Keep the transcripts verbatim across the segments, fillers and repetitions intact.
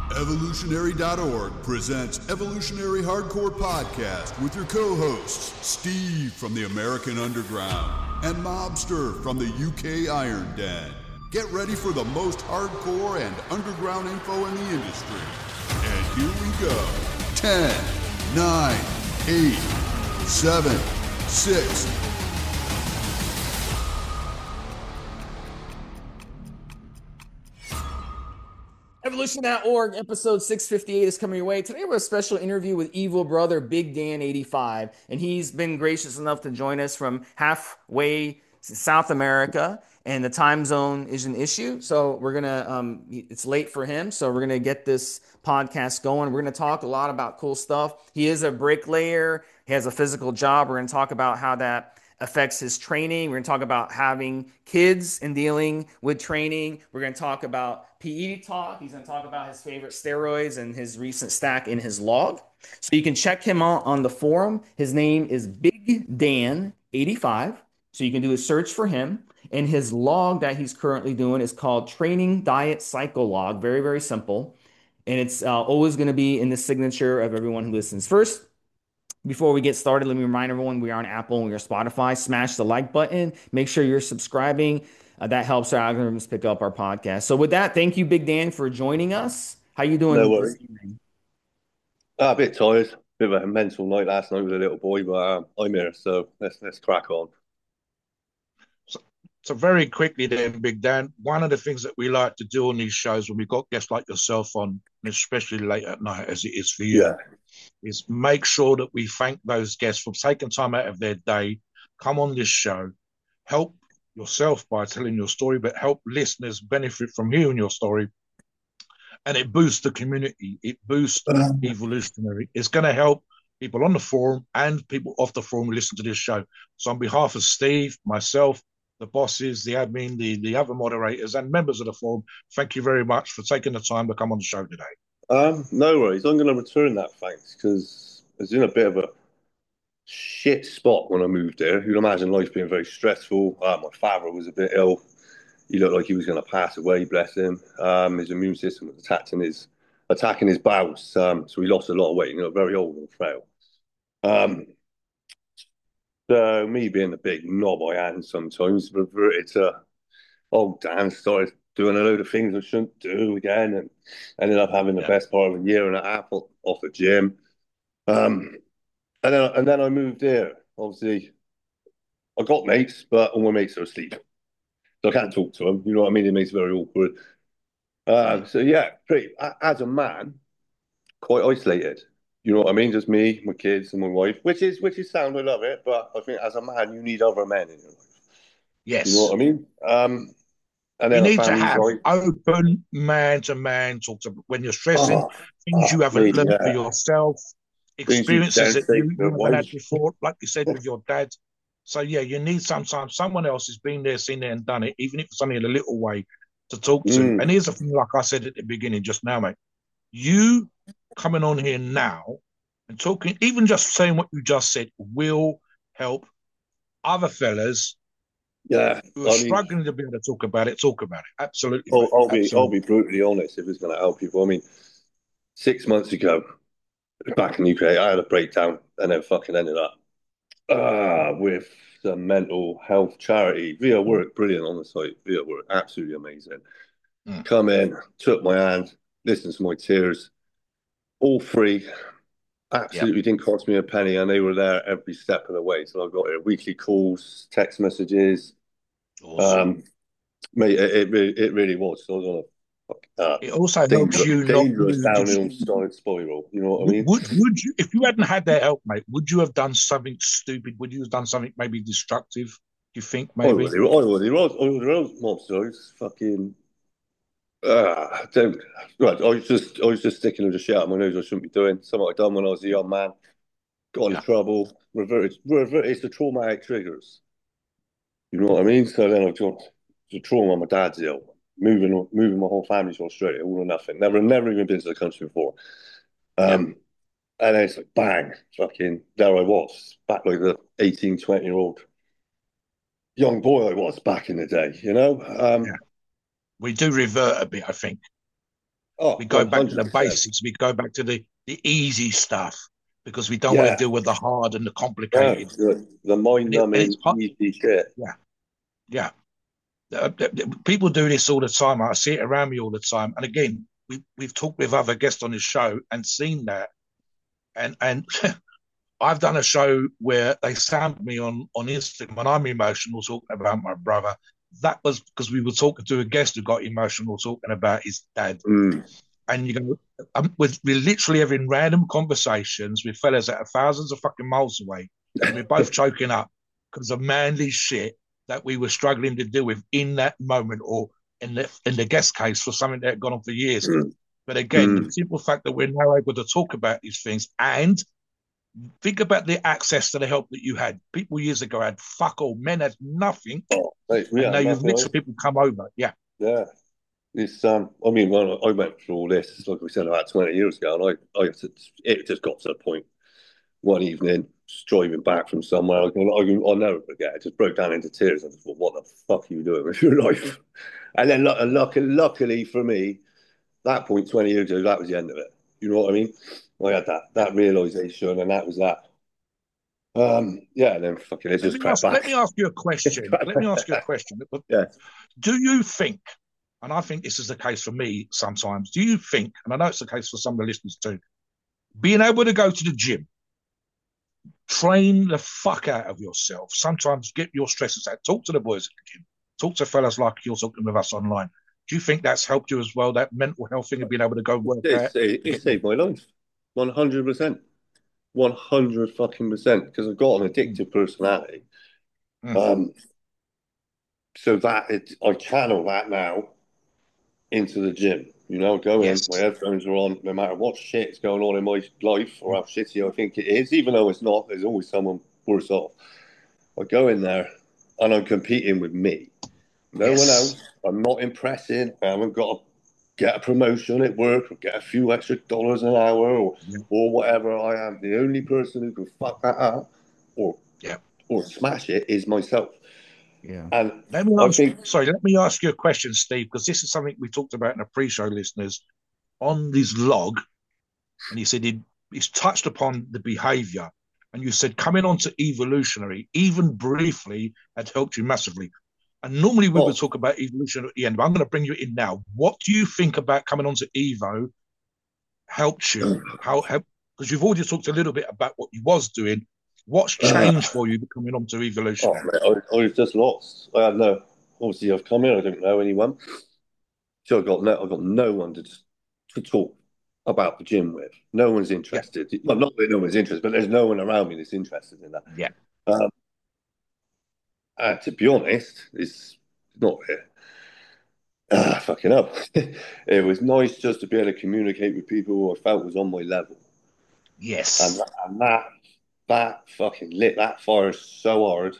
Evolutionary dot org presents Evolutionary Hardcore Podcast with your co-hosts, Steve from the American Underground and Mobster from the U K Iron Den. Get ready for the most hardcore and underground info in the industry. And here we go. ten, nine, eight, seven, six, Evolution dot org, episode six fifty-eight is coming your way. Today we have a special interview with Evil Brother Big Dan eighty-five, and he's been gracious enough to join us from halfway South America, and the time zone is an issue. So we're gonna, um, it's late for him, so we're gonna get this podcast going. We're gonna talk a lot about cool stuff. He is a bricklayer. He has a physical job. We're gonna talk about how that affects his training. We're going to talk about having kids and dealing with training. We're going to talk about P E talk. He's going to talk about his favorite steroids and his recent stack in his log. So you can check him out on the forum. His name is Big Dan eighty-five. So you can do a search for him. And his log that he's currently doing is called Training Diet Cycle Log. Very, very simple. And it's uh, always going to be in the signature of everyone who listens. First, before we get started, let me remind everyone we are on Apple and we are Spotify. Smash the like button. Make sure you're subscribing. Uh, that helps our algorithms pick up our podcast. So with that, thank you, Big Dan, for joining us. How you doing No this worries. evening? Uh, a bit tired. Bit of a mental night last night with a little boy, but um, I'm here, so let's let's crack on. So, so very quickly then, Big Dan, one of the things that we like to do on these shows when we've got guests like yourself on, and especially late at night as it is for you, Yeah. is make sure that we thank those guests for taking time out of their day, come on this show, help yourself by telling your story, but help listeners benefit from hearing your story. And it boosts the community. It boosts Evolutionary. It's going to help people on the forum and people off the forum who listen to this show. So on behalf of Steve, myself, the bosses, the admin, the, the other moderators and members of the forum, thank you very much for taking the time to come on the show today. Um, no worries. I'm going to return that thanks because I was in a bit of a shit spot when I moved there. You'd imagine life being very stressful. Uh, my father was a bit ill. He looked like he was going to pass away, bless him. Um, his immune system was attacking his attacking his bowels, um, so he lost a lot of weight. You know, very old and frail. Um, so me being the big knob I am sometimes reverted to, oh, Dan, started doing a load of things I shouldn't do again, and ended up having the Yeah. best part of a year and a half off off the gym. Um, and then and then I moved here. Obviously, I got mates, but all my mates are asleep. So I can't talk to them. You know what I mean? It makes it very awkward. Uh, so yeah, pretty, as a man, quite isolated. You know what I mean? Just me, my kids, and my wife. Which is which is sound. I love it, but I think as a man, you need other men in your life. Yes. You know what I mean? Um, and You then I need to found these have like, open man-to-man talk to when you're stressing, oh, things oh, you haven't me, learned for yeah. yourself, Things you experiences don't that you, say to you a haven't had wife. before, like you said with your dad. So yeah, you need sometimes someone else has been there, seen it, and done it, even if it's only in a little way, to talk to. Mm. And here's the thing, like I said at the beginning just now, mate, you coming on here now and talking, even just saying what you just said, will help other fellas Yeah, who are I mean, struggling to be able to talk about it, talk about it. Absolutely, I'll, mate. I'll be I'll Absolutely. be brutally honest if it's going to help people. I mean, six months ago, back in the U K, I had a breakdown and then fucking ended up uh, with the mental health charity. Via Work, brilliant on the site. Via Work, absolutely amazing. Mm. Come in, took my hand, listened to my tears, all free. Absolutely Yep. didn't cost me a penny, and they were there every step of the way. So I got uh, weekly calls, text messages. Awesome. Um, mate, it, it really, it really was. So I was on a uh, It also helps dangerous, you not dangerous lose. downhill started spiral. You know what I Would, mean? would would you, if you hadn't had their help, mate, would you have done something stupid? Would you have done something maybe destructive? Do you think I maybe? was, I was, I was, I was, monsters. Fucking. Uh, don't. Right, I was just, I was just sticking with the shit out my nose. I shouldn't be doing something I done when I was a young man. Got in Yeah. trouble. Reverted, reverted. It's the traumatic triggers. You know what I mean? So then I've got the trauma. My dad's ill. Moving, moving my whole family to Australia, all or nothing. Never, never even been to the country before. Um, and then it's like bang, fucking there I was, back like the eighteen, twenty year old young boy I was back in the day, you know? Um, Yeah. We do revert a bit, I think. Oh, We We go back to the one hundred percent. basics. We go back to the, the easy stuff because we don't want to Yeah. deal with the hard and the Yeah. complicated. The, the And, it, and it's mind-numbing, hot. easy shit. Yeah, yeah. Uh, people do this all the time. I see it around me all the time. And again, we, we've talked with other guests on the show and seen that. And and I've done a show where they sound me on, on Instagram when I'm emotional talking about my brother. That was because we were talking to a guest who got emotional talking about his dad. Mm. And you go, um, with, we're literally having random conversations with fellas that are thousands of fucking miles away. And we're both choking up because of manly shit that we were struggling to deal with in that moment, or in the, in the guest case for something that had gone on for years. Mm. But again, Mm. the simple fact that we're now able to talk about these things, and think about the access to the help that you had. People years ago had fuck all. Men had nothing. Oh, mate, And yeah, now you've nothing literally else. people come over. Yeah. Yeah. It's um. I mean, when I went through all this, like we said about twenty years ago, and I, I, it just got to the point one evening, just driving back from somewhere. I can, I can, I'll never forget. I just broke down into tears. I just thought, "What the fuck are you doing with your life?" And then, luck, luckily, luckily for me, that point twenty years ago, that was the end of it. You know what I mean? I had that that realization, and that was that. Um, yeah, and then fucking it Let just me crept ask. Let me back. ask you a question. Let me ask you a question. Yeah. Do you think, and I think this is the case for me sometimes, do you think, and I know it's the case for some of the listeners too, being able to go to the gym, train the fuck out of yourself, sometimes get your stresses out, talk to the boys at the gym, talk to fellas like you're talking with us online. Do you think that's helped you as well, that mental health thing of being able to go work It, out? it, To it get the, saved my life. one hundred percent. one hundred fucking percent. Because I've got an mm, addictive personality. mm, Um, so that it, I channel that now into the gym. You know, go in, my yes. headphones are on, no matter what shit's going on in my life or how shitty I think it is, even though it's not, there's always someone worse off. I go in there and I'm competing with me. No one Yes. else. I'm not impressing. I haven't got to get a promotion at work or get a few extra dollars an hour or, Yeah. or whatever. I am the only person who can fuck that up or Yeah. or smash it is myself. Yeah. And Let me I ask, think sorry, let me ask you a question, Steve, because this is something we talked about in a pre-show, listeners, on this log. And he said he'd, he's touched upon the behavior. And you said coming on to evolutionary, even briefly, had helped you massively. And normally we would oh talk about evolution at the end, but I'm going to bring you in now. What do you think about coming on to Evo helped you? How, how because you've already talked a little bit about what you was doing. What's uh, changed for you coming on to oh evolutionary? mate, I, I was just lost. I had no obviously I've come in, I don't know anyone. So I got no I got no one to to talk about the gym with. No one's Yeah, interested. Well, not that no one's interested, but there's no one around me that's interested in that. yeah, Um, and to be honest, it's not it. Ah, fucking up. It was nice just to be able to communicate with people who I felt was on my level, and yes. that, and that that fucking lit that fire so hard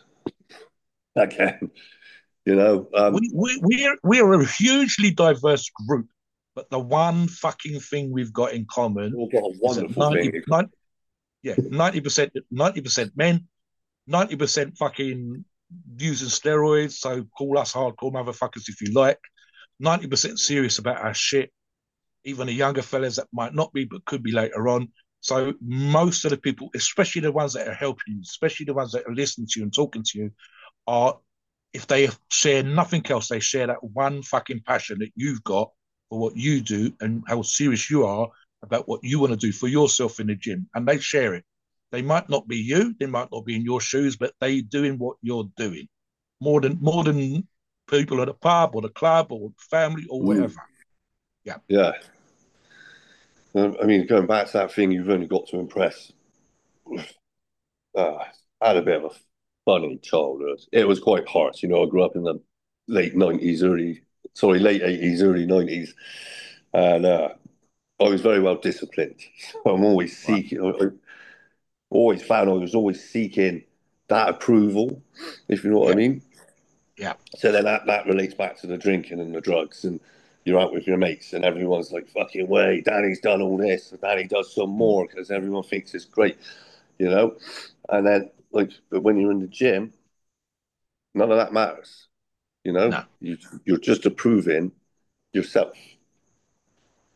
again. You know, um, We, we, we're, we're a hugely diverse group, but the one fucking thing we've got in common we've got a is that wonderful thing. 90, ninety yeah, ninety percent, ninety percent men, ninety percent fucking using steroids. So call us hardcore motherfuckers if you like. ninety percent serious about our shit. Even the younger fellas that might not be, but could be later on. So most of the people, especially the ones that are helping you, especially the ones that are listening to you and talking to you, are, if they share nothing else, they share that one fucking passion that you've got for what you do and how serious you are about what you want to do for yourself in the gym. And they share it. They might not be you, they might not be in your shoes, but they doing what you're doing. More than more than people at the pub or the club or family or Mm, whatever. Yeah. yeah, Um, I mean, going back to that thing, you've only got to impress. Uh, I had a bit of a funny childhood. It was quite harsh, you know. I grew up in the late nineties, early sorry, late eighties, early nineties, and uh, I was very well disciplined. I'm always Right. seeking. I, I always found I was always seeking that approval, if you know what I Yeah. mean. Yeah. So then that, that relates back to the drinking and the drugs, and you're out with your mates, and everyone's like, "Fucking way, Danny's done all this, and Danny does some more," because everyone thinks it's great, you know. And then like, but when you're in the gym, none of that matters, you know. No. You you're just approving yourself,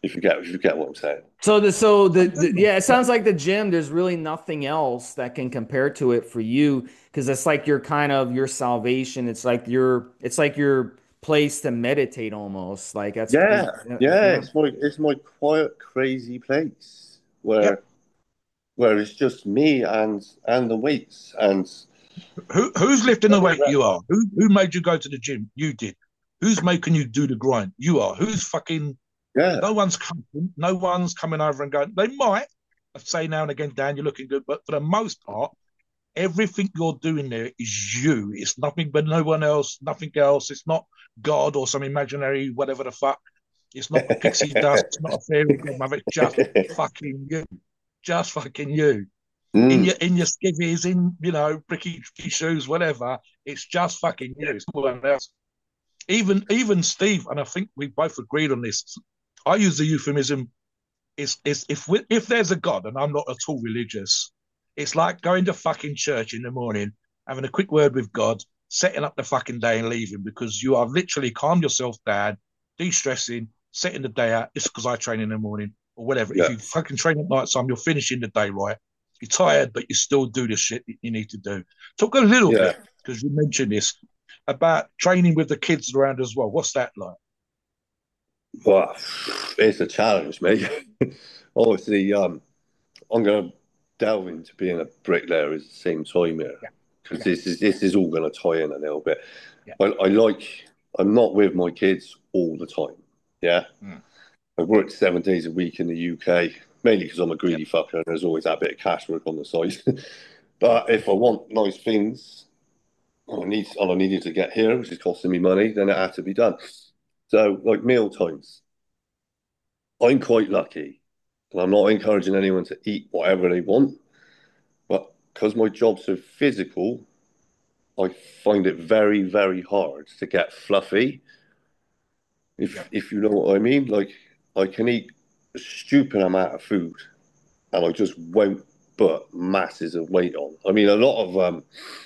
If you get if you get what I'm saying. So the so the, the yeah, it sounds like the gym, there's really nothing else that can compare to it for you because it's like your kind of your salvation. It's like your it's like your place to meditate almost. Like that's Yeah, yeah, yeah. it's my it's my quiet, crazy place Yep. where where it's just me and and the weights and Who who's lifting the weight? You are. Who who made you go to the gym? You did. Who's making you do the grind? You are. Who's fucking? yeah, No one's coming. No one's coming over and going. They might say now and again, Dan, you're looking good, but for the most part, everything you're doing there is you. It's nothing but no one else. Nothing else. It's not God or some imaginary whatever the fuck. It's not a pixie dust. It's not a fairy godmother. It's just fucking you. Just fucking you. In mm, your in your skivvies, in you know, pricky, pricky shoes, whatever. It's just fucking you. It's no one else. Even even Steve, and I think we both agreed on this. I use the euphemism. It's, it's if we, if there's a God, and I'm not at all religious, it's like going to fucking church in the morning, having a quick word with God, setting up the fucking day and leaving because you are literally calmed yourself down, de-stressing, setting the day out. Just because I train in the morning or whatever. If yeah, you fucking train at night time, you're finishing the day right. You're tired, but you still do the shit that you need to do. Talk a little yeah. bit because you mentioned this about training with the kids around as well. What's that like? Well, it's a challenge, mate. Obviously, um, I'm going to delve into being a bricklayer at the same time here Yeah, because yeah, this is this is all going to tie in a little bit. yeah. I, I like I'm not with my kids all the time. Yeah, Mm. I work seven days a week in the U K, mainly because I'm a Yep. greedy fucker and there's always that bit of cash work on the side. But if I want nice things, and I need and I needed to get here, which is costing me money, then it had to be done. So, like meal times, I'm quite lucky, and I'm not encouraging anyone to eat whatever they want. But because my job's so physical, I find it very, very hard to get fluffy. If Yep. if you know what I mean, like I can eat a stupid amount of food, and I just won't put masses of weight on. I mean, a lot of um,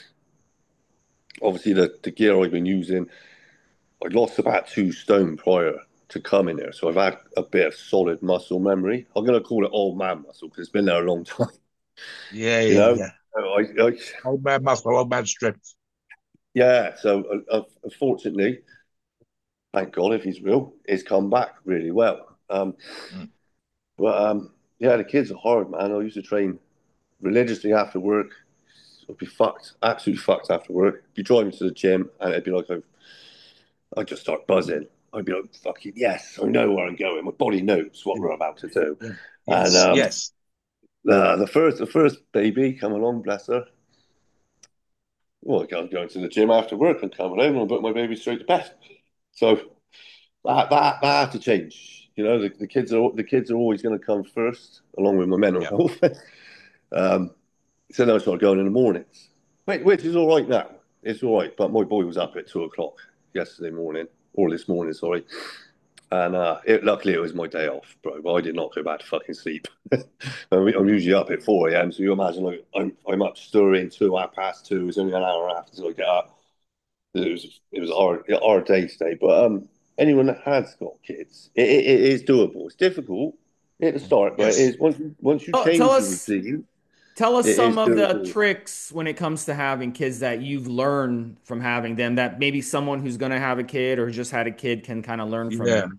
obviously the the gear I've been using, I lost about two stone prior to coming here, so I've had a bit of solid muscle memory. I'm gonna call it old man muscle because it's been there a long time. Yeah, You yeah, know, yeah. I, I, Old man muscle, old man strength. yeah. So uh, uh, unfortunately, thank God if he's real, he's come back really well. Um, Mm. but um, yeah, the kids are hard, man. I used to train religiously after work. I'd be fucked, absolutely fucked after work. Be driving to the gym, and it'd be like I've, I'd just start buzzing. I'd be like, "Fucking yes, I know where I'm going. My body knows what we're about to do." Yeah. And Yes, um, yes. the the first the first baby come along, bless her. Well, I was going to the gym after work and coming home, and I put my baby straight to bed. So that that, that had to change. You know, the, the kids are the kids are always going to come first, along with my mental Yeah. health. um, so then I started going in the mornings, which, which is all right now. It's all right, but my boy was up at two o'clock yesterday morning, or this morning, sorry. And uh, it, luckily, it was my day off, bro. But I did not go back to fucking sleep. I'm I'm usually up at four a m. So you imagine, like, I'm I'm up stirring two, half past two. It's only an hour and a half until I get up. It was it was a hard, a hard day today. But um, anyone that has got kids, it, it, it is doable. It's difficult at the start, but it Yes. is once you, once you Tell, tell change your us routine, tell us it some is of the doable. tricks when it comes to having kids that you've learned from having them that maybe someone who's going to have a kid or just had a kid can kind of learn from Yeah. you.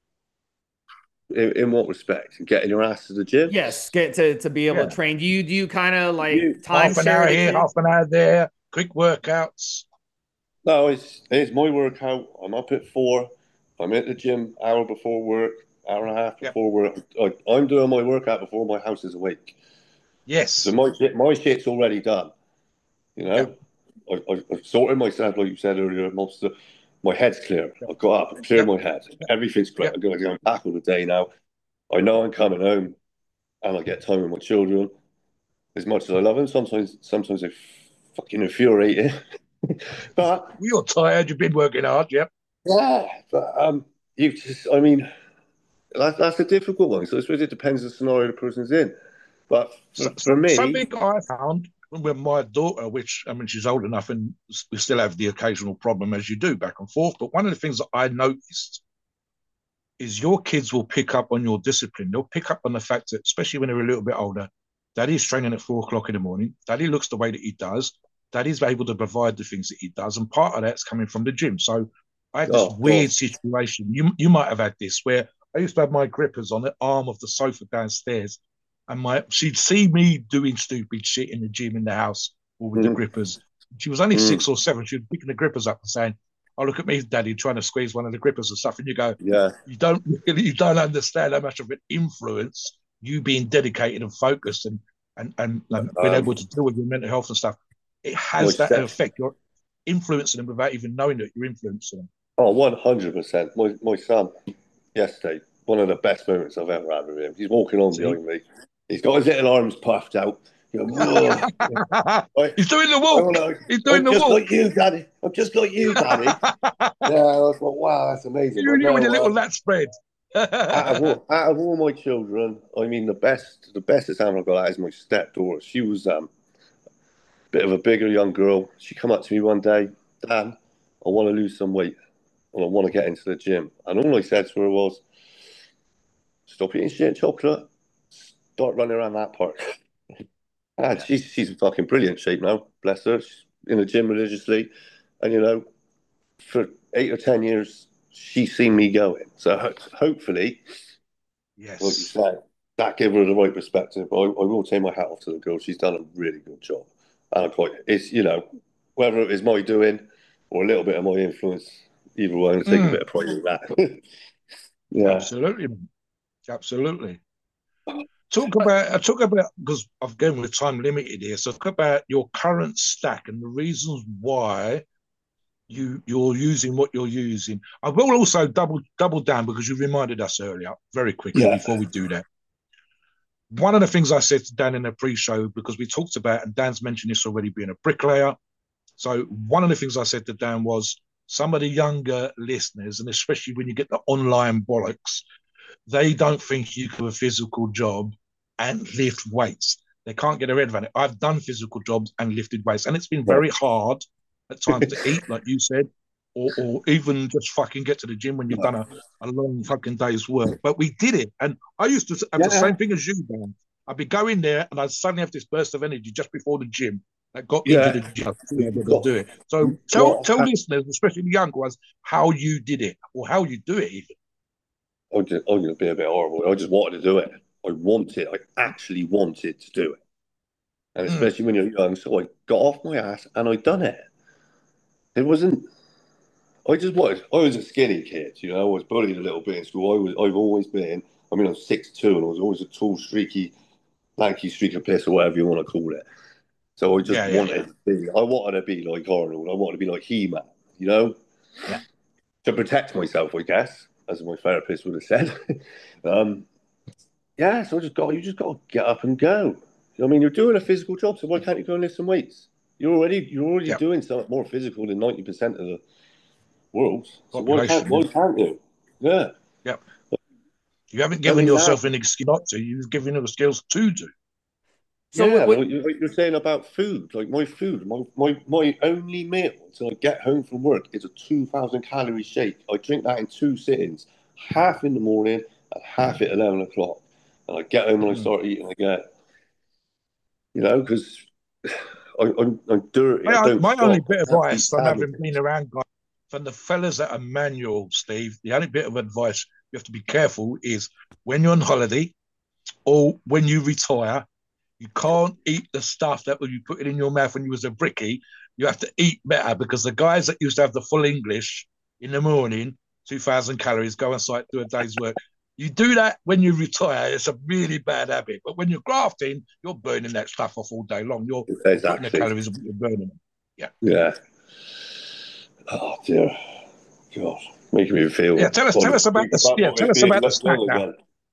In, in what respect? Getting your ass to the gym? Yes, get to to be able to Yeah. train. Do you do you kind of like You, Half an timeshare hour the here, kid? half an hour there, quick workouts. no, it's it's my workout. I'm up at four. I'm at the gym hour before work, hour and a half Yep. before work. I, I'm doing my workout before my house is awake. So Yes. my shit, my shit's already done. You know, Yep. I, I, I've sorted myself, like you said earlier, monster. My head's clear. Yep. I've got up, I've cleared Yep. my head. Everything's great. Yep. I'm going to go back all the day now. I know I'm coming home, and I get time with my children. As much as I love them, sometimes sometimes they fucking infuriate it. But You're tired. You've been working hard. Yep. yeah, but um, you just, I mean, that's that's a difficult one. So I suppose it depends on the scenario the person's in. But So, for, so, for me, something I found with my daughter, which I mean, she's old enough and we still have the occasional problem as you do back and forth. But one of the things that I noticed is your kids will pick up on your discipline. They'll pick up on the fact that, especially when they're a little bit older, daddy's training at four o'clock in the morning. Daddy looks the way that he does. Daddy's able to provide the things that he does. And part of that's coming from the gym. So I had this Oh, weird God. situation. You, you might have had this where I used to have my grippers on the arm of the sofa downstairs. And my she'd see me doing stupid shit in the gym in the house or with the Mm, grippers. She was only mm, six or seven. She was picking the grippers up and saying, "Oh, look at me, Daddy, trying to squeeze one of the grippers and stuff." And you go, yeah. you don't really, you don't understand how much of an influence you being dedicated and focused and and and, and being Um, able to deal with your mental health and stuff. It my has that step. effect. You're influencing them without even knowing that you're influencing them. Oh, one hundred percent. My my son yesterday, one of the best moments I've ever had with him. He's walking on See, behind me. He's got his little arms puffed out. You know, whoa. I, he's doing the I walk. wanna, He's doing I'm the just walk. like you, Daddy. I'm just like you, Daddy. Yeah, I was like, wow, that's amazing. You But with your no, little um, lat spread. out of all, out of all my children, I mean, the best, the best example I've got out is my stepdaughter. She was um, a bit of a bigger young girl. She come up to me one day, Dan, I want to lose some weight and I want to get into the gym. And all I said to her was, stop eating shit and chocolate, start running around that park. And she's she's in fucking brilliant shape now, bless her. She's in the gym religiously, and you know, for eight or ten years, she's seen me going. So ho- hopefully, like you Yes, said, that gave her the right perspective. I, I will take my hat off to the girl. She's done a really good job, and I'm quite. It's you know, whether it was my doing or a little bit of my influence, either way, I'm gonna take a mm, bit of pride in that. Yeah, absolutely, absolutely. Talk about uh, talk about because again we're time limited here. So talk about your current stack and the reasons why you you're using what you're using. I will also double double down because you reminded us earlier very quickly yeah, before we do that. One of the things I said to Dan in the pre-show because we talked about and Dan's mentioned this already being a bricklayer. So one of the things I said to Dan was some of the younger listeners, and especially when you get the online bollocks, they don't think you can do a physical job and lift weights. They can't get their head around it. I've done physical jobs and lifted weights, and it's been yeah. very hard at times to eat, like you said, or, or even just fucking get to the gym when you've done a, a long fucking day's work. But we did it. And I used to have the Yeah, same thing as you, Dan. I'd be going there and I'd suddenly have this burst of energy just before the gym that got into yeah. the gym to be You've able to got, do it. So you've tell got tell listeners, especially the younger ones, how you did it or how you do it even. I'm just, I'm going to be a bit horrible. I just wanted to do it. I wanted, I actually wanted to do it. And Mm, especially when you're young, so I got off my ass and I done it. It wasn't, I just was, I was a skinny kid, you know, I was bullied a little bit in school. I was, I've always been, I mean, I was six two and I was always a tall, streaky, lanky streak of piss or whatever you want to call it. So I just yeah, yeah, wanted to be, I wanted to be like Arnold. I wanted to be like He-Man, you know, yeah. to protect myself, I guess, as my therapist would have said. um, Yeah, so I just got you just got to get up and go. I mean, you're doing a physical job, so why can't you go and lift some weights? You're already you're already Yeah, doing something more physical than ninety percent of the world. So why can't population. Yeah, why can't you? Yeah. yeah. You haven't I given mean now, yourself an excuse not to. You've given them the skills to do. So what, yeah, what like you- like you're saying about food, like my food, my my, my only meal until I get home from work is a two thousand calorie shake. I drink that in two sittings, half in the morning and half at eleven o'clock, and I get home and I Mm. start eating again. You know, because I'm, I'm dirty. I My, don't my only stop. bit of I have to advice eat from having been sandwiches. around guys, from the fellas that are manual, Steve, the only bit of advice you have to be careful is when you're on holiday or when you retire, you can't eat the stuff that when you put it in your mouth when you was a bricky. You have to eat better because the guys that used to have the full English in the morning, two thousand calories, go on site, do a day's work. You do that when you retire, it's a really bad habit. But when you're grafting, you're burning that stuff off all day long. You're you're putting the Exactly. calories, you're burning them. Yeah. Yeah. Oh dear. God, making me Yeah. feel Tell us, tell body us about think the about yeah, what tell it's us being about the let stack go now. again.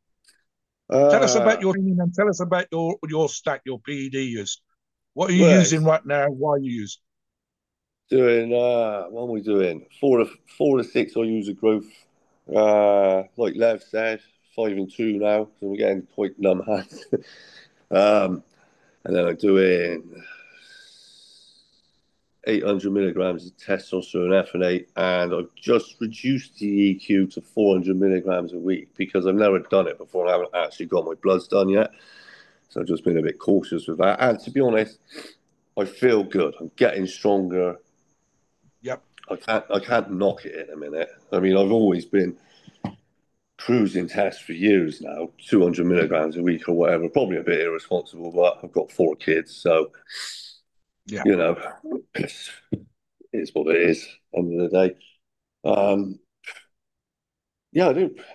Tell us about Uh, your training and tell us about your your stack, your P E D use. What are you well, using it's right now? Why are you using? doing. Uh, what am we doing? Four to four to six. I use a growth. Uh, like Lev said, five and two now, so we're getting quite numb hands. um, and then I'm doing eight hundred milligrams of testosterone epinate, and I've just reduced the E Q to four hundred milligrams a week because I've never done it before. I haven't actually got my bloods done yet. So I've just been a bit cautious with that. And to be honest, I feel good. I'm getting stronger. Yep. I can't I can't knock it in a minute. I mean, I've always been cruising tests for years now, two hundred milligrams a week or whatever. Probably a bit irresponsible, but I've got four kids, so Yeah. you know, it's, it's what it is. End of the day, um, yeah, I do.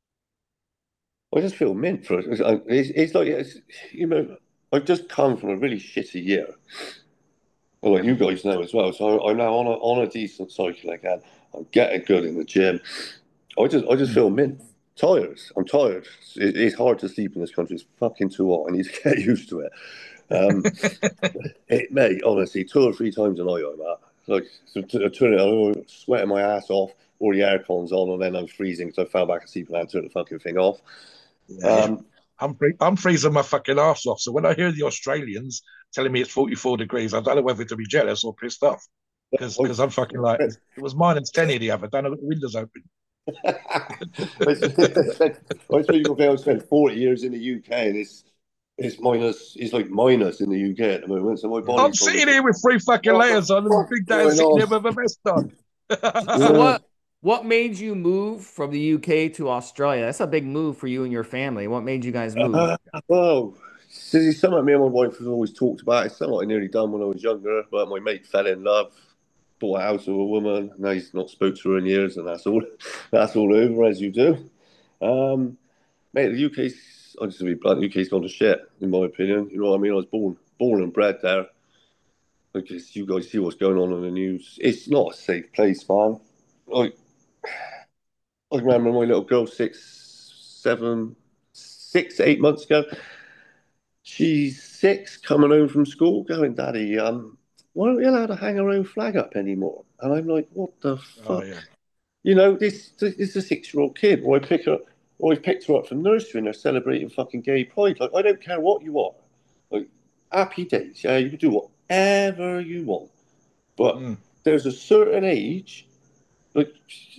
I just feel mint for it. It's, it's like it's, you know, I've just come from a really shitty year. Well, like you guys know as well. So I'm now on a on a decent cycle again. I'm getting good in the gym. I just I just Mm. feel mint. Tired. I'm tired. It, it's hard to sleep in this country. It's fucking too hot. I need to get used to it. Um, it mate, honestly, two or three times a night I'm at. Like, so to, turn it, I'm sweating my ass off, or the aircon's on, and then I'm freezing because I fell back asleep and I turned the fucking thing off. Yeah. Um, I'm free, I'm freezing my fucking arse off. So when I hear the Australians telling me it's forty-four degrees, I don't know whether to be jealous or pissed off. Because because I'm fucking like, it was minus ten here the other day. I got the windows open. I spent, I spent, I spent forty years in the U K, and it's it's minus, it's like minus in the U K at the moment. So my I'm body's sitting probably, here with three fucking what the layers on, and fuck's Big Dad's going sitting on? there with a vest on. So Yeah. what what made you move from the U K to Australia? That's a big move for you and your family. What made you guys move? Uh, well, it's something me and my wife have always talked about. It's something I nearly done when I was younger, but my mate fell in love, bought a house with a woman. Now he's not spoke to her in years, and that's all. That's all over as you do. Um, mate, the U K's, I'm just to be blunt, the U K's gone to shit, in my opinion. You know what I mean? I was born, born and bred there. Because you guys see what's going on in the news. It's not a safe place, man. Like, I remember my little girl, six, seven, six, eight months ago. She's six, coming home from school, going, Daddy, um, why aren't we allowed to hang our own flag up anymore? And I'm like, what the Oh fuck? yeah. You know, this, this is a six-year-old kid. Or I pick her, or I picked her up from nursery and they're celebrating fucking gay pride. Like, I don't care what you are. Like, happy days. Yeah, you can do whatever you want. But Mm. there's a certain age, like,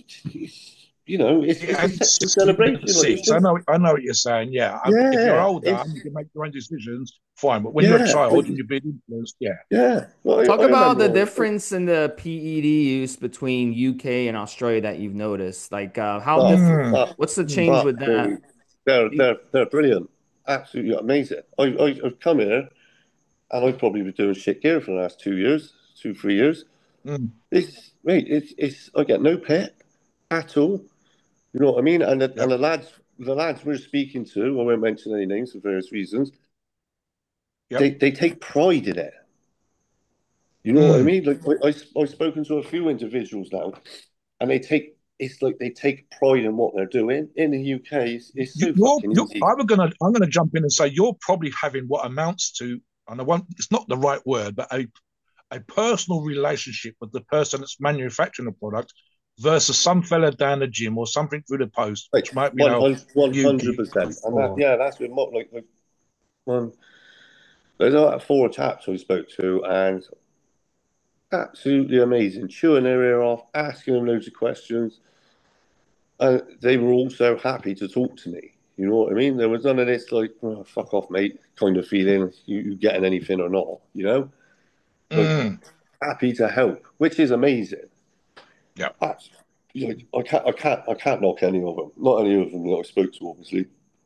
you know, it's The it's a age sexual limit celebration. Like, you six. I shouldn't, know. I know what you're saying. Yeah. I, if you're yeah, older and you it's can make your own decisions, fine. But when you're a yeah, child like, and you're being influenced, yeah. yeah. Well, I, Talk I about the remember. difference in the P E D use between U K and Australia that you've noticed. Like, uh, how But, different? Mm. but, What's the Mm. change but with that? they're they're they're brilliant, absolutely amazing. I, I I've come here and I've probably been doing shit gear for the last two years, two three years. Mm. It's mate, it's it's I get no pet at all. You know what I mean? And the, and Yep. the lads, the lads we're speaking to, I won't mention any names for various reasons. They Yep. they take pride in it. You know what I Mm. mean? Like I, I I've spoken to a few individuals now, and they take it's like they take pride in what they're doing. In the U K, it's, it's You, so you're, fucking you're, easy. I'm gonna, I'm gonna jump in and say you're probably having what amounts to, and I won't, it's not the right word, but a, a personal relationship with the person that's manufacturing the product versus some fella down the gym or something through the post, Like which might, you one know, hundred, one you hundred get percent, and that or yeah, that's with mo- like like um, there's about four chaps I spoke to, and absolutely amazing, chewing their ear off, asking them loads of questions. And they were also happy to talk to me. You know what I mean? There was none of this like, oh, fuck off, mate, kind of feeling. You, you getting anything or not? You know, like mm, happy to help, which is amazing. yeah. That's, like, I can't, I can't, I can't knock any of them. Not any of them that I spoke to, obviously,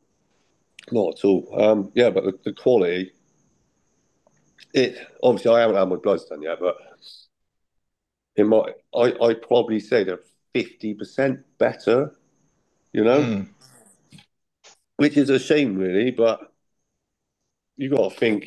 not at all. Um, yeah, but the, the quality, it obviously I haven't had my bloods done yet, but in my, I, I probably say they're fifty percent better. You know, Mm, which is a shame, really, but you got to think.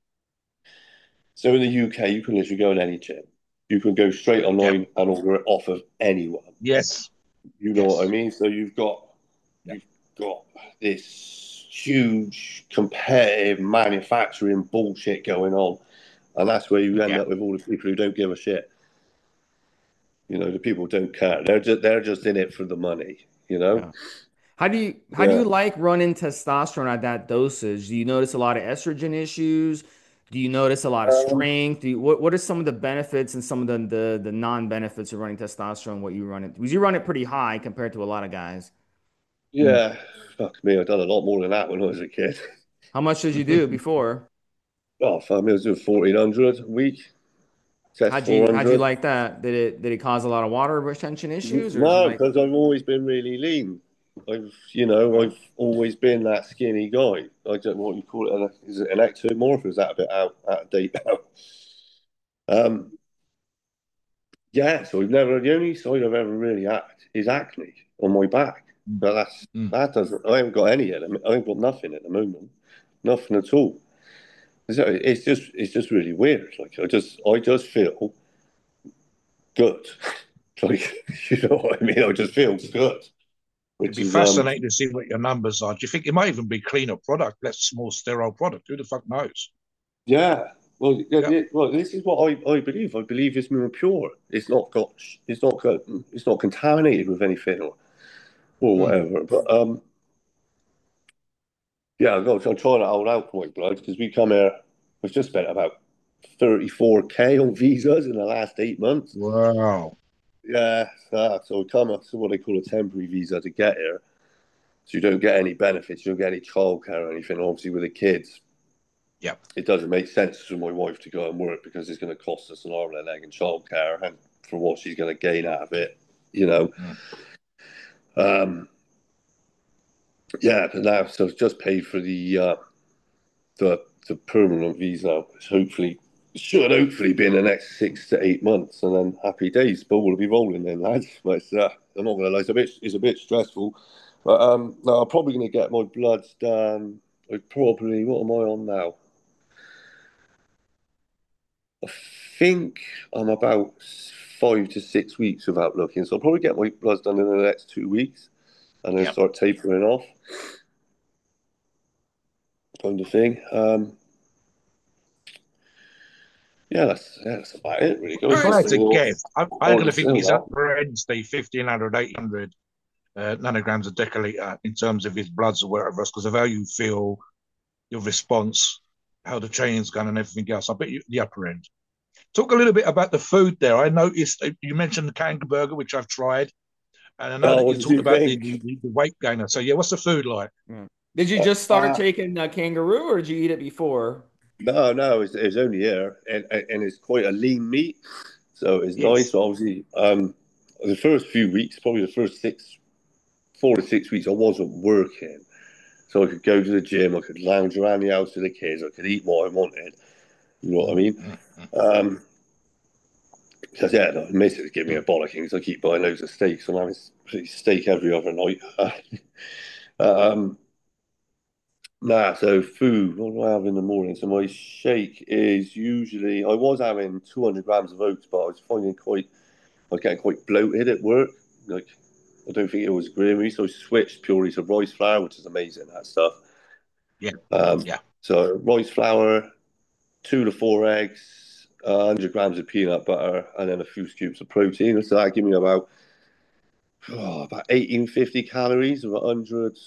So in the U K, you can literally go in any gym. You can go straight yeah. online and order it off of anyone. Yes. You know what I Yes. mean? So you've got Yeah. you've got this huge competitive manufacturing bullshit going on, and that's where you end Yeah. up with all the people who don't give a shit. You know, the people who don't care. They're just they're just in it for the money. You know? Yeah. How do you how do Yeah. you like running testosterone at that dosage? Do you notice a lot of estrogen issues? Do you notice a lot of Um, strength? Do you, what what are some of the benefits and some of the the, the non-benefits of running testosterone? What you run it? Because you run it pretty high compared to a lot of guys. yeah, fuck me, I've done a lot more than that when I was a kid. How much did you do before? Oh, fuck me, I was doing fourteen hundred a week, test How'd you how'd you four hundred. like that? Did it did it cause a lot of water retention issues, or did you No, like? because I've always been really lean. I've, you know, Uh, I've always been that skinny guy. I don't know what you call it. An, is it an ectomorph? Or is that a bit out, out of date now? Um, yeah, so I've never, the only side I've ever really had is acne on my back. But that's, Mm. that doesn't, I haven't got any at the, I haven't got nothing at the moment. Nothing at all. It's, it's just, it's just really weird. Like, I just, I just feel good. Like, you know what I mean? I just feel good, It'd which be is, um, fascinating to see what your numbers are. Do you think it might even be cleaner product, less more sterile product? Who the fuck knows? yeah. Well, yeah, Yeah. yeah, well, this is what I, I believe. I believe it's more pure. It's not got, it's not got, it's not contaminated with anything or, or Mm. whatever. But um, yeah, I've got, I'm trying to hold out for my blood because we come here. We've just spent about thirty-four k on visas in the last eight months. Wow. Yeah, so, so we come up to what they call a temporary visa to get here. So you don't get any benefits, you don't get any childcare or anything. Obviously, with the kids, Yeah. it doesn't make sense for my wife to go and work because it's going to cost us an arm and a leg in childcare and for what she's going to gain out of it, you know. Mm. Um, yeah, but now so it's just paid for the uh, the the permanent visa. Which hopefully should hopefully be in the next six to eight months, and then happy days. Ball will be rolling then, lads. But it's, uh, I'm not going to lie, it's a bit it's a bit stressful. But um, no, I'm probably going to get my bloods done. I probably what am I on now? I think I'm about five to six weeks without looking. So I'll probably get my bloods done in the next two weeks and then Yeah. start tapering off, kind of thing. Um, yeah, that's, yeah, that's about it, really. All Guys, If I right, just had so a to little guess, I, I'm more going to to say think he's that. upper end, Steve, fifteen hundred, eighteen hundred uh, nanograms a deciliter in terms of his bloods or whatever else, because of how you feel, your response, how the training's gone, and everything else. I bet you the upper end. Talk a little bit about the food there. I noticed uh, you mentioned the kangaroo burger, which I've tried, and I know Oh, that what you did talked you about the, think? the, the weight gainer. So, yeah, what's the food like? yeah. Did you Uh, just start uh, taking uh, kangaroo, or did you eat it before? no, no, it's, it's only here, and, and it's quite a lean meat, so it's nice. Yes. Obviously, um, the first few weeks, probably the first six, four to six weeks, I wasn't working, so I could go to the gym, I could lounge around the house with the kids, I could eat what I wanted. You know what I Mm, mean? mm, mm. Um, because yeah, the missus give me a bollocking because I keep buying loads of steaks. So I'm having steak every other night. um, Nah, so food, what do I have in the morning? So my shake is usually, I was having two hundred grams of oats, but I was finding quite, I was getting quite bloated at work. Like, I don't think it was agreeing with me, so I switched purely to rice flour, which is amazing, that stuff. Yeah. Um, Yeah. so rice flour, two to four eggs, uh, one hundred grams of peanut butter, and then a few scoops of protein. So that give me about, oh, about eighteen fifty calories, about one hundred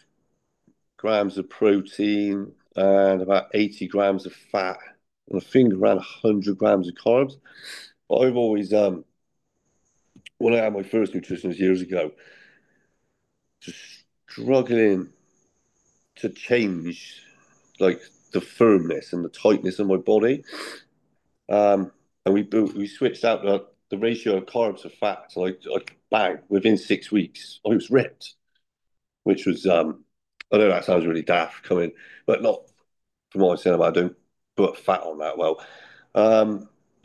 grams of protein and about eighty grams of fat, and I think around one hundred grams of carbs. But I've always, um, when I had my first nutritionist years ago, just struggling to change like the firmness and the tightness of my body. Um, and we we switched out the, the ratio of carbs to fat. So I, I bang, within six weeks, I was ripped, which was, um, I know that sounds really daft coming, but not from what I'm saying about I don't put fat on that well. Um,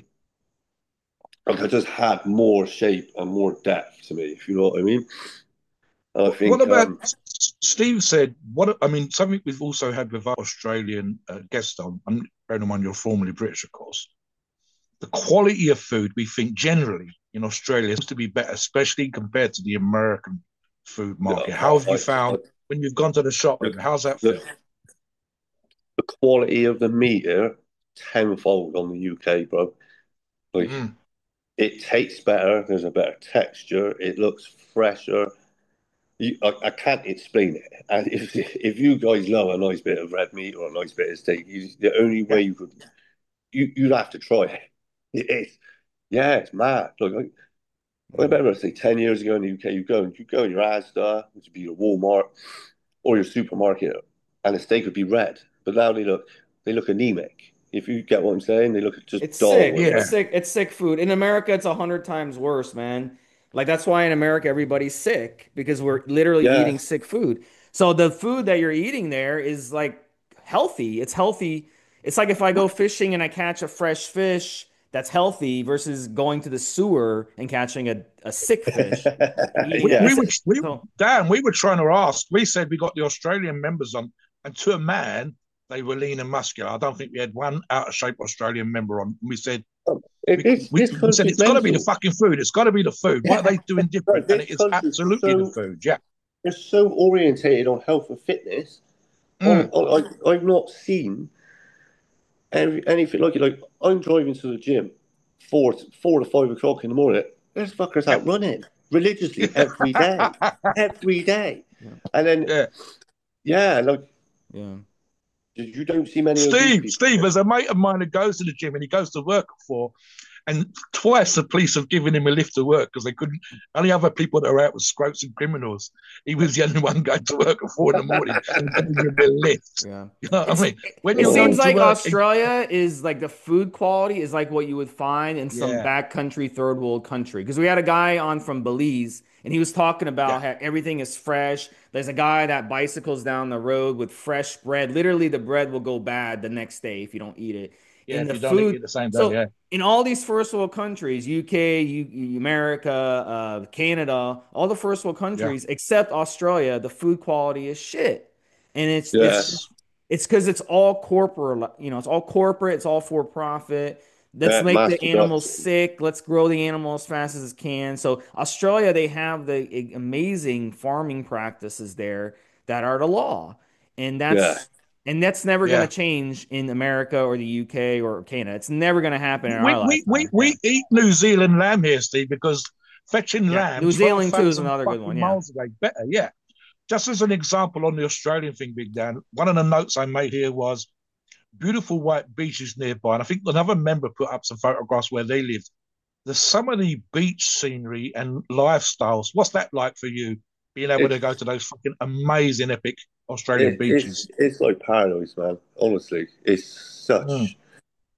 like I just had more shape and more depth to me, if you know what I mean. And I What, what think, about um, Steve said? What I mean, something we've also had with our Australian uh, guest on. I'm bearing in mind you're formerly British, of course. The quality of food we think generally in Australia seems to be better, especially compared to the American food yeah, market. How have I, you I, found when you've gone to the shop? the, How's that the, feel? the quality of the meat here tenfold on the U K, bro. Like Mm, it tastes better. There's a better texture. It looks fresher. You, I, I can't explain it. And if if you guys love a nice bit of red meat or a nice bit of steak, you, the only Yeah. way you could you you'd have to try it. It is, yeah, it's mad. Look, I, I Yeah. remember, say, ten years ago in the U K, you go and you go in your Asda, which would be your Walmart or your supermarket, and the steak would be red. But now they look they look anemic. If you get what I'm saying, they look just It's dull. sick. And It's Yeah, sick. It's sick food. In America, it's a hundred times worse, man. Like that's why in America everybody's sick because we're literally yeah, eating sick food. So the food that you're eating there is like healthy. It's healthy. It's like if I go fishing and I catch a fresh fish that's healthy versus going to the sewer and catching a, a sick fish. we, Yeah, yeah, we it's were we so Dan, we were trying to ask. We said we got the Australian members on, and to a man, they were lean and muscular. I don't think we had one out of shape Australian member on. We said it, we, this we, this we said country's it's got to be the mental. fucking food. It's got to be the food. What are they doing Right, different? And this it is country's absolutely the so food. Yeah. they're so orientated on health and fitness. On, Mm. on I, I've not seen any, anything like it. Like I'm driving to the gym four to, four to five o'clock in the morning. There's fuckers Yeah. out running religiously every day, every day, yeah, and then Yeah. yeah, like yeah. you you don't see many obese Steve, people. Steve, there's a mate of mine who goes to the gym and he goes to work at four. And twice the police have given him a lift to work because they couldn't. Only other people that are out were scroats and criminals. He was the only one going to work at four in the morning and giving him a lift. Yeah. You know what I It's mean? When it you're seems going to like work, it- Australia is like the food quality is like what you would find in some yeah, backcountry third world country. Because we had a guy on from Belize and he was talking yeah, about how everything is fresh. There's a guy that bicycles down the road with fresh bread. Literally, the bread will go bad the next day if you don't eat it. yeah. In If the you don't eat food, it the same day, so yeah, in all these first world countries, U K, U, America, uh, Canada, all the first world yeah, countries except Australia, the food quality is shit. And it's it's Yeah, yes, it's because it's all corporate, you know, it's all corporate, it's all for profit. Let's yeah, make the mass animals production. sick. Let's grow the animal as fast as it can. So Australia, they have the amazing farming practices there that are the law. And Yeah, that's and that's never going to yeah. change in America or the U K or Canada. It's never going to happen in We our we we lifetime. Yeah. we eat New Zealand lamb here, Steve, because fetching Yeah. lamb New twelve Zealand too is thousand another good one. fucking Yeah. miles away. Better, yeah. Just as an example on the Australian thing, Big Dan, one of the notes I made here was beautiful white beaches nearby. And I think another member put up some photographs where they lived. There's some of the beach scenery and lifestyles. What's that like for you, being able to it's go to those fucking amazing, epic Australian it, it's beaches? it's like paradise, man. Honestly, it's Mm. such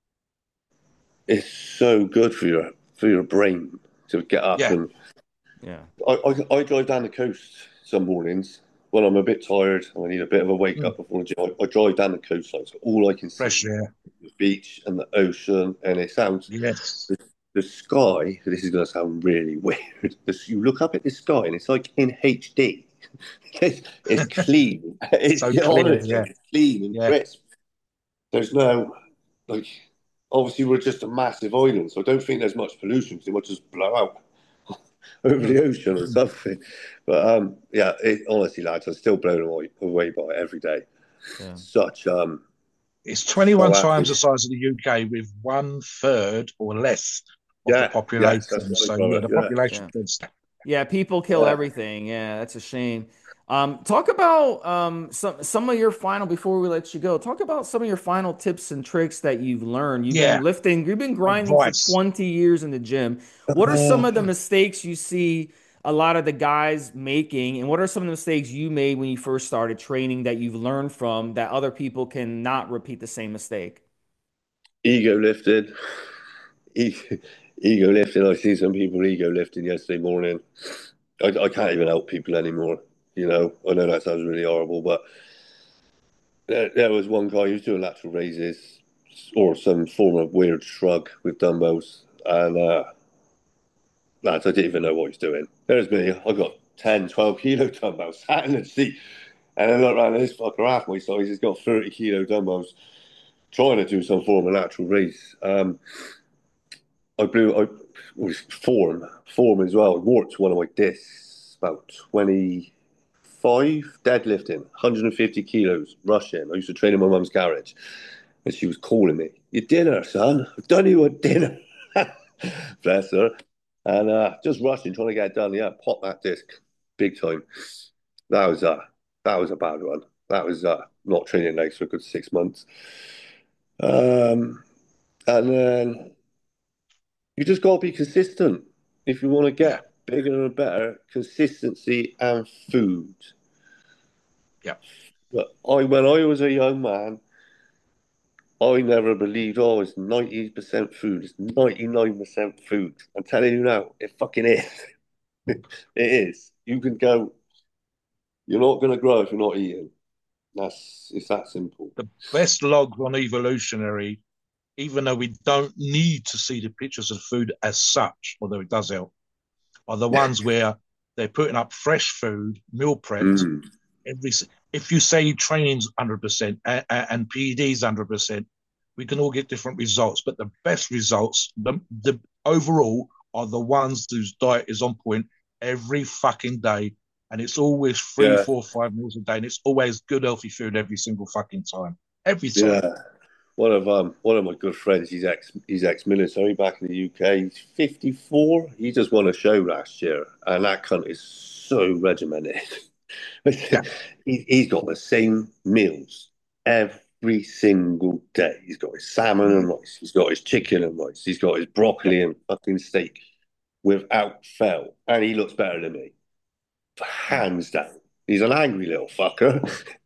it's so good for your for your brain to get up Yeah, and Yeah. I, I, I drive down the coast some mornings when I'm a bit tired and I need a bit of a wake mm. up before the gym. I, I drive down the coastline, so all I can Fresh see air. is the beach and the ocean, and it sounds Yes. the, the sky. This is going to sound really weird. This, you look up at the sky and it's like in H D. It's, it's clean. It's So clear. honestly Yeah, it's clean and yeah. crisp. There's no like. Obviously, we're just a massive island, so I don't think there's much pollution because it might just blow out over Mm. the ocean or something. But um, yeah, it, honestly, lads, I'm still blown away, away by it every day. Yeah. Such um, It's twenty-one times proactive. the size of the U K with one third or less of the Yeah, yes, that's population. right, So yeah, brother. the Yeah, population Yeah. is Yeah, people kill yeah. everything. Yeah, that's a shame. Um, talk about um, some some of your final before we let you go. Talk about some of your final tips and tricks that you've learned. You've been yeah, lifting, you've been grinding for advice. twenty years in the gym. What are some Oh, of the mistakes you see a lot of the guys making, and what are some of the mistakes you made when you first started training that you've learned from that other people can not repeat the same mistake? ego lifting. E- ego lifting. I see some people ego lifting yesterday morning. I, I can't even help people anymore. You know, I know that sounds really horrible, but there, there was one guy who was doing lateral raises or some form of weird shrug with dumbbells, and uh, lads, I didn't even know what he was doing. There's me. I got ten, twelve kilo dumbbells sat in the seat, and I look around this fucker half my size. He's got thirty kilo dumbbells trying to do some form of lateral raise. Um, I blew. I was form, form as well. I warped one of my discs about twenty. Five deadlifting, one hundred fifty kilos, rushing. I used to train in my mum's garage, and she was calling me, "Your dinner, son. I've done you a dinner." Bless her. And uh, just rushing, trying to get it done. Yeah, pop that disc. big time. That was a that was a bad one. That was uh, not training legs for a good six months. Um, and then you just got to be consistent if you want to Yeah, get bigger and better. Consistency and food. yeah. But I, when I was a young man, I never believed, oh, it's ninety percent food. It's ninety-nine percent food. I'm telling you now, it fucking is. It is. You can go, you're not going to grow if you're not eating. That's, it's that simple. The best logs on evolutionary, even though we don't need to see the pictures of food as such, although it does help, are the ones where they're putting up fresh food, meal prepped. Mm. Every if you say training's one hundred percent and, and P E D's one hundred percent, we can all get different results. But the best results, the, the overall, are the ones whose diet is on point every fucking day. And it's always three, Yeah, four, five meals a day. And it's always good, healthy food every single fucking time. Every time. yeah. One of um one of my good friends, he's ex he's ex-military back in the U K. He's fifty-four. He just won a show last year, and that cunt is so regimented. Yeah. he, he's got the same meals every single day. He's got his salmon and rice. He's got his chicken and rice. He's got his Yeah. broccoli and fucking steak without fail. And he looks better than me, hands down. He's an angry little fucker,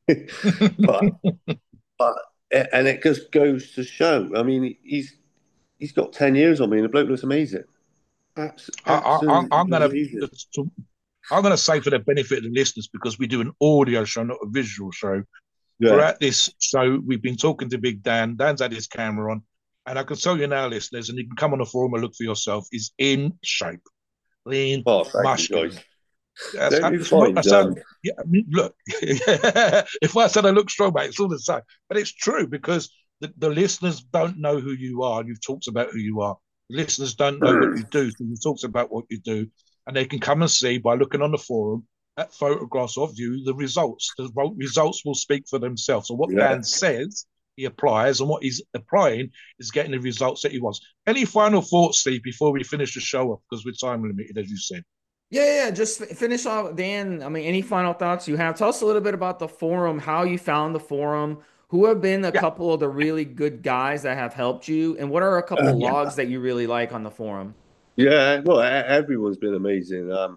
but but and it just goes to show. I mean, he's he's got ten years on me, and the bloke looks amazing. Abs I, I, absolutely I'm going amazing. to I'm going to say for the benefit of the listeners, because we do an audio show, not a visual show. Yeah. Throughout this show, we've been talking to Big Dan. Dan's had his camera on. And I can tell you now, listeners, and you can come on the forum and look for yourself, he's in shape. Lean, Oh, thank you, muscular. guys. That's, Don't you that's not, I find sound, um, yeah, I mean, look, if I said I look strong, mate, it's all the same. But it's true because the, the listeners don't know who you are. You've talked about who you are. The listeners don't know what you do. So you've talked about what you do. And they can come and see by looking on the forum at photographs of you, the results. The results will speak for themselves. So what yeah. Dan says, he applies, and what he's applying is getting the results that he wants. Any final thoughts, Steve, before we finish the show up? Because we're time limited, as you said. Yeah, yeah. Just finish off, Dan. I mean, any final thoughts you have? Tell us a little bit about the forum, how you found the forum, who have been a Yeah. couple of the really good guys that have helped you, and what are a couple Uh, Yeah. logs that you really like on the forum? Yeah, well, e- everyone's been amazing. Um,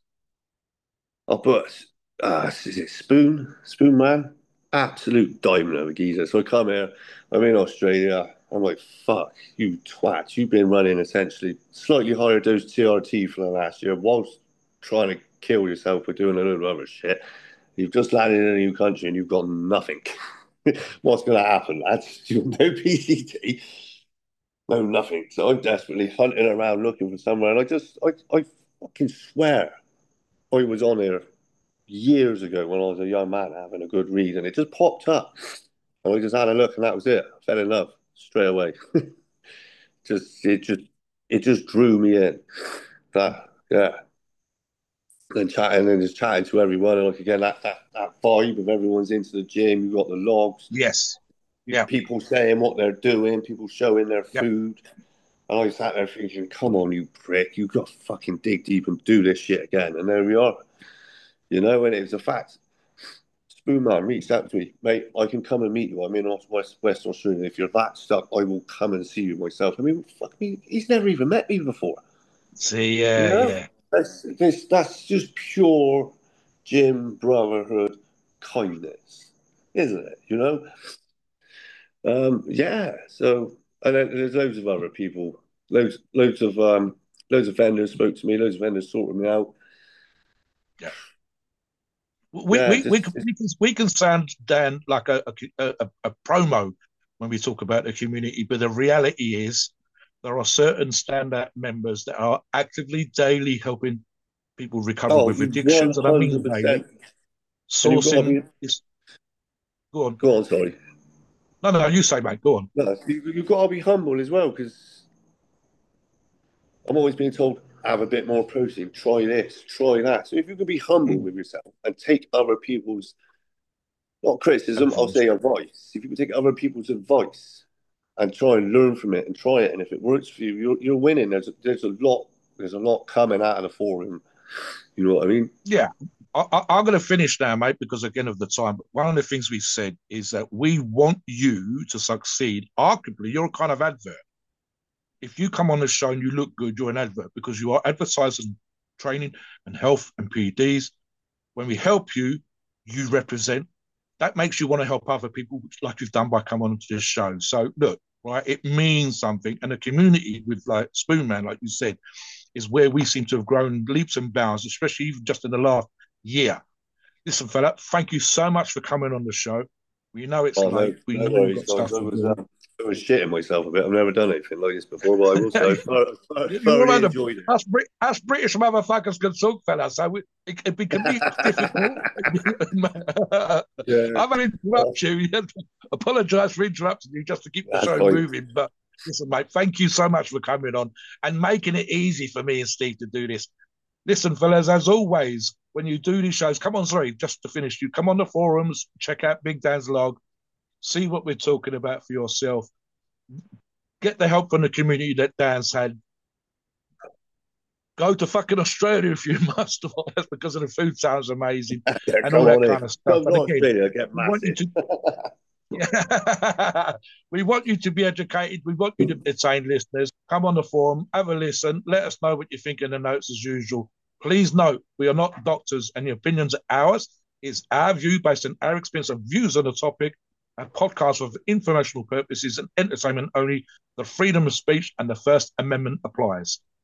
I'll put, uh, is it Spoon? Spoon Man? Absolute diamond of a geezer. So I come here, I'm in Australia. I'm like, fuck, you twat. You've been running essentially slightly higher dose T R T for the last year whilst trying to kill yourself with doing a load of other shit. You've just landed in a new country and you've got nothing. What's going to happen, lads? You've no P C T, no nothing. So I'm desperately hunting around looking for somewhere. And I just, I, I fucking swear I was on here years ago when I was a young man having a good read, and it just popped up, and I just had a look, and that was it. I fell in love straight away. just it just it just drew me in. That yeah, and chatting and just chatting to everyone, and like again that that that vibe of everyone's into the gym. You've got the logs, Yes. Yeah. people saying what they're doing, people showing their Yeah. food. And I sat there thinking, come on, you prick, you've got to fucking dig deep and do this shit again. And there we are. You know, and it was a fact. Spoonman reached out to me, mate. I can come and meet you. I'm in West West Australia. If you're that stuck, I will come and see you myself. I mean, fuck me. He's never even met me before. See, You yeah, know, yeah. that's that's, that's just pure gym brotherhood kindness, isn't it? You know. Um, yeah. So, and then there's loads of other people. Loads, loads of um, loads of vendors spoke to me. Loads of vendors sorted me out. Yeah. We Yeah, we we just can we can, we can sound, Dan, like a, a a a promo when we talk about the community, but the reality is there are certain standout members that are actively daily helping people recover oh, with you one addictions, and I mean hundred daily. percent. And you've got to Sourcing be. is go on. Go on, sorry. No, no, you say, mate. Go on. No, you, you've got to be humble as well because I'm always being told, have a bit more protein, try this, try that. So if you can be humble Mm. with yourself and take other people's, not criticism, I'll Advice. say advice. If you can take other people's advice and try and learn from it and try it, and if it works for you, you're, you're winning. There's a, there's a lot there's a lot coming out of the forum. You know what I mean? Yeah. I, I, I'm going to finish now, mate, because again of the time. But one of the things we said is that we want you to succeed. Arguably, you're a kind of advert. If you come on the show and you look good, you're an advert because you are advertising training and health and P E Ds. When we help you, you represent. That makes you want to help other people, like you've done by coming on to this show. So look, right, it means something. And the community with like Spoonman, like you said, is where we seem to have grown leaps and bounds, especially even just in the last year. Listen, fella, thank you so much for coming on the show. We know it's Oh, late. no, We no know worries, you've got guys. stuff I to was, do. um, I was shitting myself a bit. I've never done anything like this before, but I will say I, I You thoroughly know, enjoyed it. us, Brit- us British motherfuckers can talk, fella, so we, it, it, it can be difficult. Yeah, I'm going to interrupt you. Apologise for interrupting you just to keep the that's show fine. moving. But listen, mate, thank you so much for coming on and making it easy for me and Steve to do this. Listen, fellas, as always, when you do these shows, come on, sorry, just to finish, you come on the forums, check out Big Dan's log, see what we're talking about for yourself. Get the help from the community that Dan's had. Go to fucking Australia if you must, because of the food sounds amazing Yeah, and come all that on in. kind of stuff. Come And to again, Australia, get we want you massive. to we want you to be educated. We want you to entertain listeners. Come on the forum, have a listen. Let us know what you think in the notes as usual. Please note, we are not doctors and the opinions are ours. It's our view based on our experience and views on the topic. A podcast for informational purposes and entertainment only. The freedom of speech and the First Amendment applies.